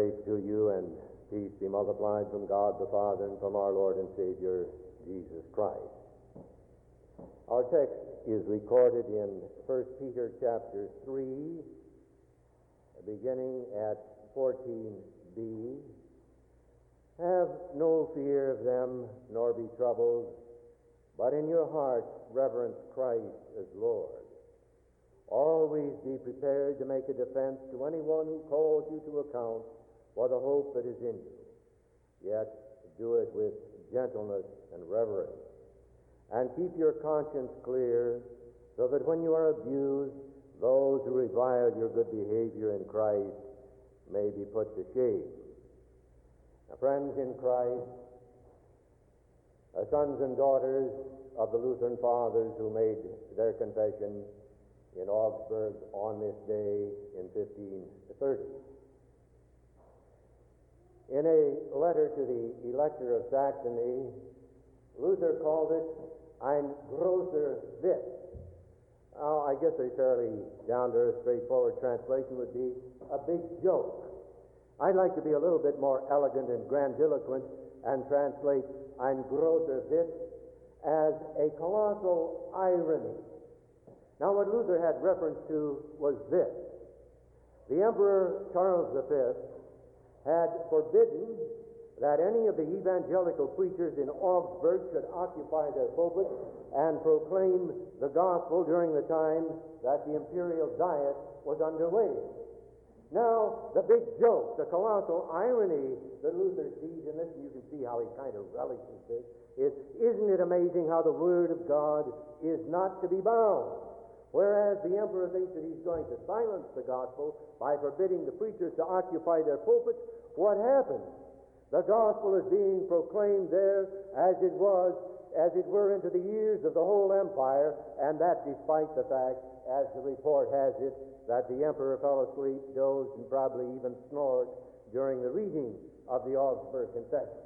Grace to you and peace be multiplied from God the Father and from our Lord and Savior, Jesus Christ. Our text is recorded in 1 Peter chapter 3, beginning at 14b. Have no fear of them, nor be troubled, but in your hearts reverence Christ as Lord. Always be prepared to make a defense to anyone who calls you to account for the hope that is in you. Yet do it with gentleness and reverence. And keep your conscience clear, so that when you are abused, those who revile your good behavior in Christ may be put to shame. Now, friends in Christ, sons and daughters of the Lutheran fathers who made their confession in Augsburg on this day in 1530. In a letter to the Elector of Saxony, Luther called it ein großer Witz. I guess a fairly down-to-earth, straightforward translation would be a big joke. I'd like to be a little bit more elegant and grandiloquent and translate ein großer Witz as a colossal irony. Now, what Luther had reference to was this. The Emperor Charles V had forbidden that any of the evangelical preachers in Augsburg should occupy their pulpits and proclaim the gospel during the time that the imperial diet was underway. Now, the big joke, the colossal irony that Luther sees in this, and you can see how he kind of relishes this, is, isn't it amazing how the Word of God is not to be bound? Whereas the emperor thinks that he's going to silence the gospel by forbidding the preachers to occupy their pulpits, what happens? The gospel is being proclaimed there as it were, into the ears of the whole empire, and that despite the fact, as the report has it, that the emperor fell asleep, dozed, and probably even snored during the reading of the Augsburg Confession.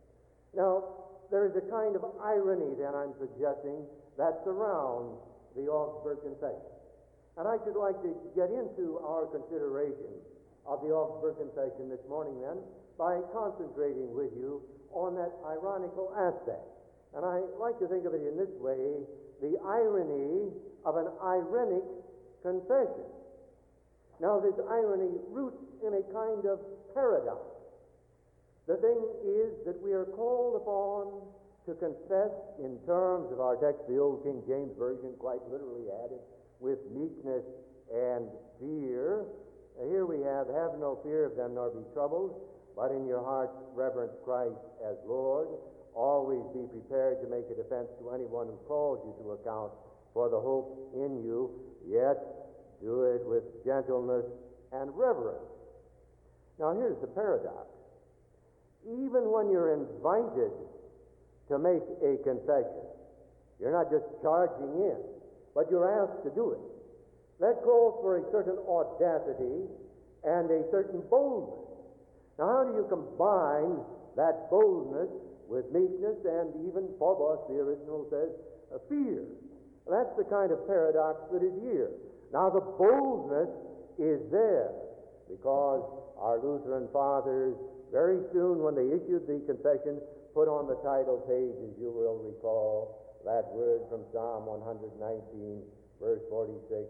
Now, there is a kind of irony, then, I'm suggesting, that surrounds the Augsburg Confession. And I should like to get into our consideration of the Augsburg Confession this morning, then, by concentrating with you on that ironical aspect. And I like to think of it in this way, the irony of an irenic confession. Now, this irony roots in a kind of paradox. The thing is that we are called upon to confess in terms of our text, the old King James Version quite literally added, with meekness and fear. Here we have no fear of them nor be troubled, but in your hearts reverence Christ as Lord. Always be prepared to make a defense to anyone who calls you to account for the hope in you, yet do it with gentleness and reverence. Now here's the paradox. Even when you're invited to make a confession, you're not just charging in, but you're asked to do it. That calls for a certain audacity and a certain boldness. Now, how do you combine that boldness with meekness and even, phobos, the original says, fear? Well, that's the kind of paradox that is here. Now, the boldness is there because our Lutheran fathers, very soon when they issued the confession, put on the title page, as you will recall, that word from Psalm 119, verse 46,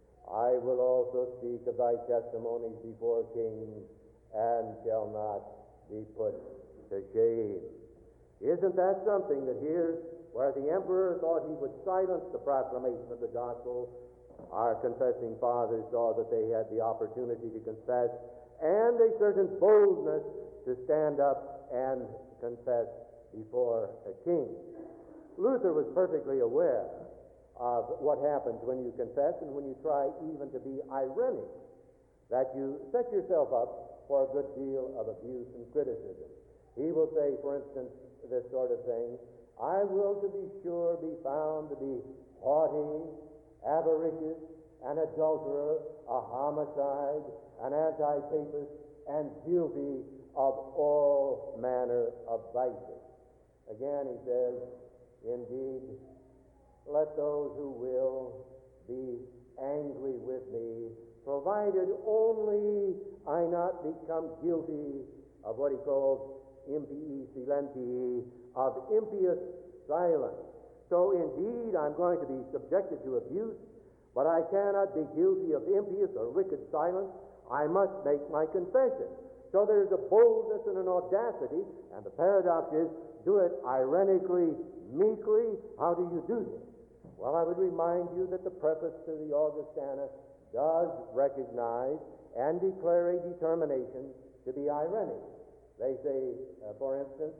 I will also speak of thy testimonies before kings, and shall not be put to shame. Isn't that something that here, where the emperor thought he would silence the proclamation of the gospel, our confessing fathers saw that they had the opportunity to confess and a certain boldness to stand up and confess before a king. Luther was perfectly aware of what happens when you confess and when you try even to be ironic, that you set yourself up for a good deal of abuse and criticism. He will say, for instance, this sort of thing, I will to be sure be found to be haughty, avaricious, an adulterer, a homicide, an anti-papist, and guilty of all manner of vices. Again, he says, indeed, let those who will be angry with me, provided only I not become guilty of what he calls impii silentii, of impious silence. So indeed, I'm going to be subjected to abuse, but I cannot be guilty of impious or wicked silence. I must make my confession. So there's a boldness and an audacity, and the paradox is, do it ironically, meekly. How do you do this? Well, I would remind you that the preface to the Augustana does recognize and declare a determination to be ironic. They say, for instance,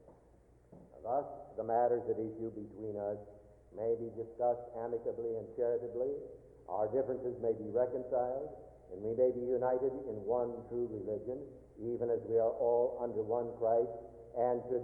thus the matters at issue between us may be discussed amicably and charitably. Our differences may be reconciled, and we may be united in one true religion, even as we are all under one Christ, and should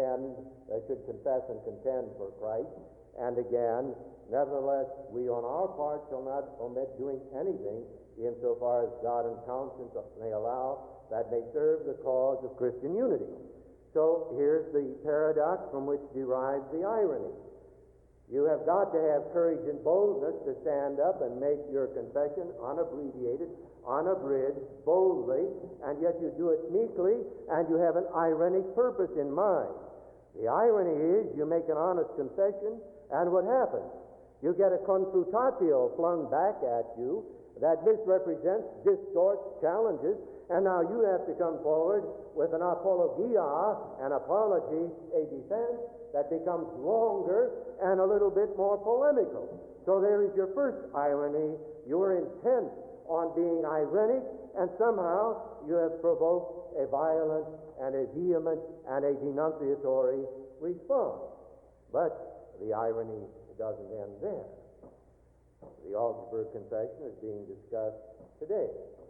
confess and contend for Christ. And again, nevertheless, we on our part shall not omit doing anything insofar as God and conscience may allow, that may serve the cause of Christian unity. So here's the paradox from which derives the irony. You have got to have courage and boldness to stand up and make your confession unabbreviated, unabridged, boldly, and yet you do it meekly, and you have an ironic purpose in mind. The irony is you make an honest confession, and what happens? You get a confutatio flung back at you that misrepresents, distorts, challenges, and now you have to come forward with an apologia, an apology, a defense that becomes longer and a little bit more polemical. So there is your first irony. You are intent on being ironic, and somehow you have provoked a violent and a vehement and a denunciatory response. But the irony doesn't end there. The Augsburg Confession is being discussed today,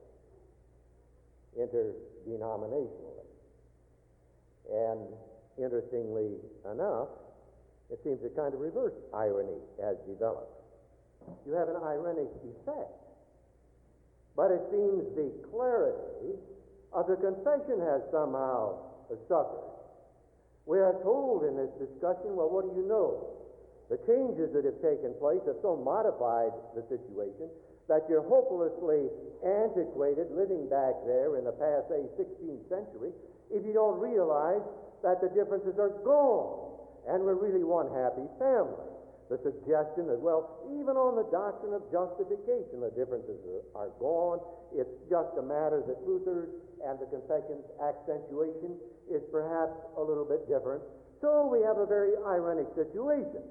interdenominationally. And interestingly enough, it seems a kind of reverse irony has developed. You have an ironic effect, but it seems the clarity of the confession has somehow suffered. We are told in this discussion, well, what do you know? The changes that have taken place have so modified the situation that you're hopelessly antiquated, living back there in the past, say, 16th century, if you don't realize that the differences are gone, and we're really one happy family. The suggestion that, well, even on the doctrine of justification, the differences are gone. It's just a matter that Luther's and the confession's accentuation is perhaps a little bit different. So we have a very ironic situation.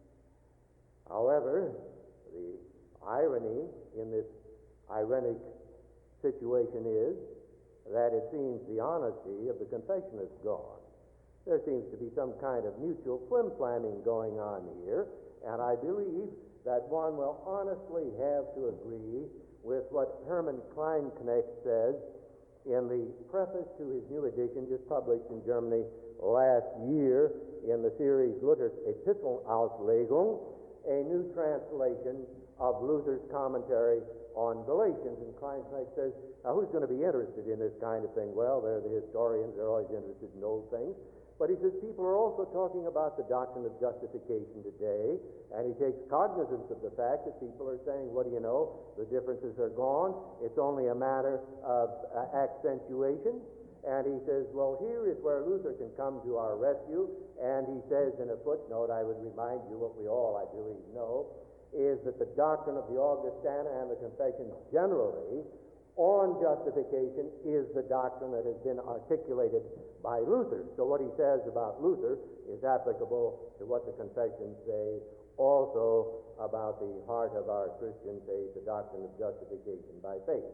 However, the irony in this ironic situation is that it seems the honesty of the confession is gone. There seems to be some kind of mutual flim-flamming going on here, and I believe that one will honestly have to agree with what Hermann Kleinknecht says in the preface to his new edition just published in Germany last year in the series Luther's Epistelauslegung, a new translation of Luther's commentary on Galatians. And Kleinknecht says, now who's going to be interested in this kind of thing? Well, they're the historians, they're always interested in old things. But he says people are also talking about the doctrine of justification today, and he takes cognizance of the fact that people are saying, what do you know, the differences are gone, it's only a matter of accentuation. And he says, well, here is where Luther can come to our rescue, and he says in a footnote, I would remind you what we all, I believe, know, is that the doctrine of the Augustana and the Confession generally on justification is the doctrine that has been articulated by Luther. So what he says about Luther is applicable to what the confessions say, also about the heart of our Christian faith, the doctrine of justification by faith.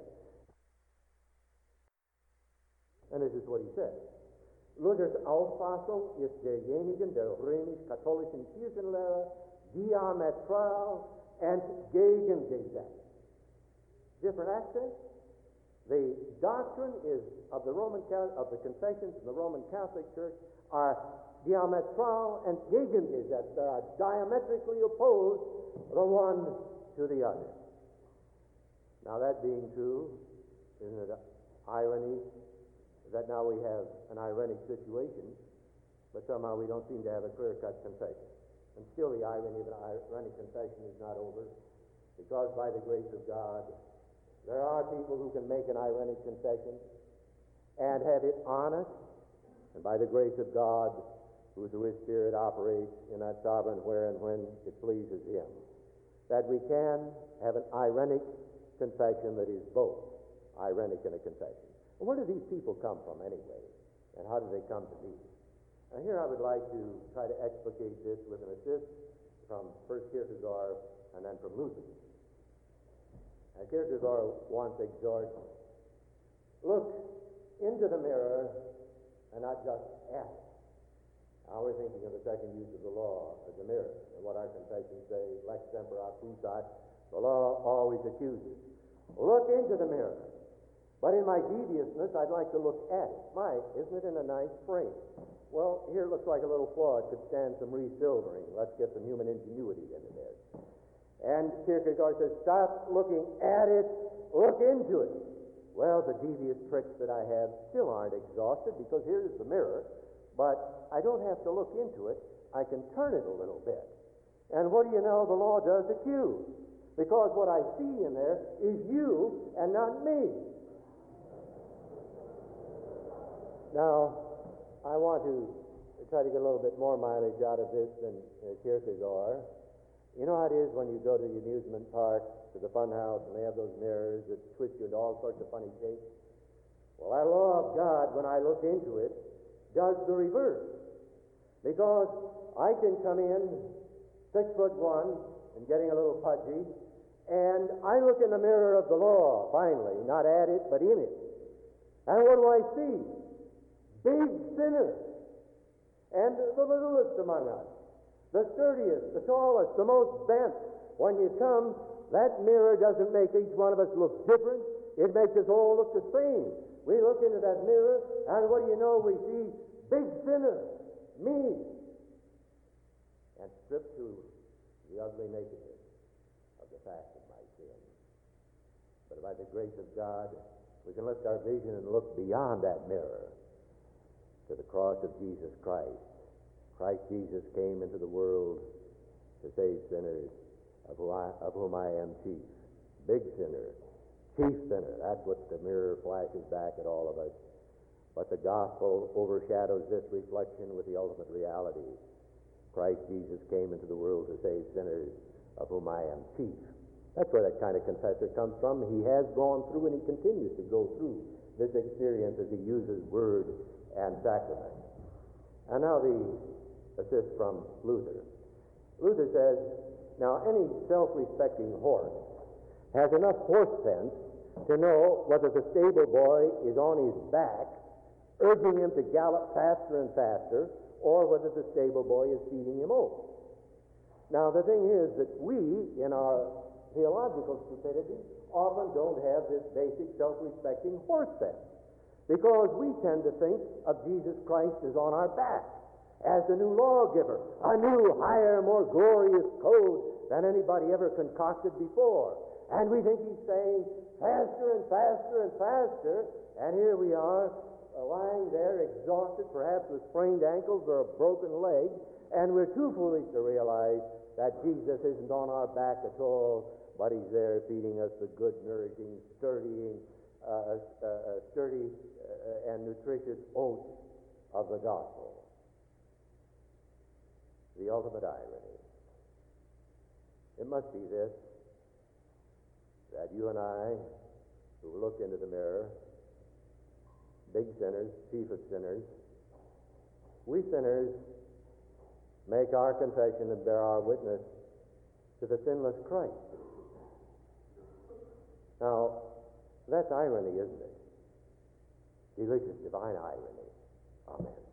And this is what he says. Luthers Auffassung ist derjenigen der römisch-katholischen Kirchenlehre diametral entgegengesetzt. Different accents. The doctrine is of the of the confessions of the Roman Catholic Church are diametral entgegengesetzt. They are diametrically opposed, the one to the other. Now that being true, isn't it irony that now we have an ironic situation, but somehow we don't seem to have a clear-cut confession. And still the irony of an ironic confession is not over, because by the grace of God, There are people who can make an ironic confession and have it honest, and by the grace of God, who through His Spirit operates in that sovereign where and when it pleases Him, that we can have an ironic confession that is both ironic and a confession. Well, where do these people come from anyway, and how do they come to be? Now here I would like to try to explicate this with an assist from first Kierkegaard and then from Luther. Now Kierkegaard once exhorts, look into the mirror and not just at it. Now we're thinking of the second use of the law as a mirror, and what our confessions say, lex tempora accusat, the law always accuses. Look into the mirror. But in my deviousness, I'd like to look at it. My, isn't it in a nice frame? Well, here it looks like a little flaw. It could stand some resilvering. Let's get some human ingenuity into this. And Kierkegaard says, stop looking at it, look into it. Well, the devious tricks that I have still aren't exhausted, because here's the mirror, but I don't have to look into it. I can turn it a little bit. And what do you know? The law does accuse, because what I see in there is you and not me. Now, I want to try to get a little bit more mileage out of this than Kierkegaard. You know how it is when you go to the amusement park, to the fun house, and they have those mirrors that twist you into all sorts of funny shapes? Well, that law of God, when I look into it, does the reverse. Because I can come in 6'1" and getting a little pudgy, and I look in the mirror of the law, finally, not at it, but in it. And what do I see? Big sinners. And the littlest among us, the sturdiest, the tallest, the most bent. When you come, that mirror doesn't make each one of us look different. It makes us all look the same. We look into that mirror, and what do you know? We see big sinner, me, and stripped to the ugly nakedness of the fact of my sin. But by the grace of God, we can lift our vision and look beyond that mirror to the cross of Jesus Christ. Christ Jesus came into the world to save sinners, of whom I am chief. Big sinner, chief sinner. That's what the mirror flashes back at all of us. But the gospel overshadows this reflection with the ultimate reality. Christ Jesus came into the world to save sinners, of whom I am chief. That's where that kind of confessor comes from. He has gone through, and he continues to go through this experience as he uses word and sacrament. And now the assist from Luther. Luther says, now any self-respecting horse has enough horse sense to know whether the stable boy is on his back, urging him to gallop faster and faster, or whether the stable boy is feeding him oats. Now the thing is that we, in our theological stupidity, often don't have this basic self-respecting horse sense, because we tend to think of Jesus Christ as on our back, as the new lawgiver, a new, higher, more glorious code than anybody ever concocted before. And we think he's saying faster and faster and faster, and here we are lying there exhausted, perhaps with sprained ankles or a broken leg, and we're too foolish to realize that Jesus isn't on our back at all, but he's there feeding us the good, nourishing, sturdy and nutritious oats of the gospel. The ultimate irony. It must be this, that you and I, who look into the mirror, big sinners, chief of sinners, we sinners make our confession and bear our witness to the sinless Christ. Now, that's irony, isn't it? Delicious, divine irony. Amen.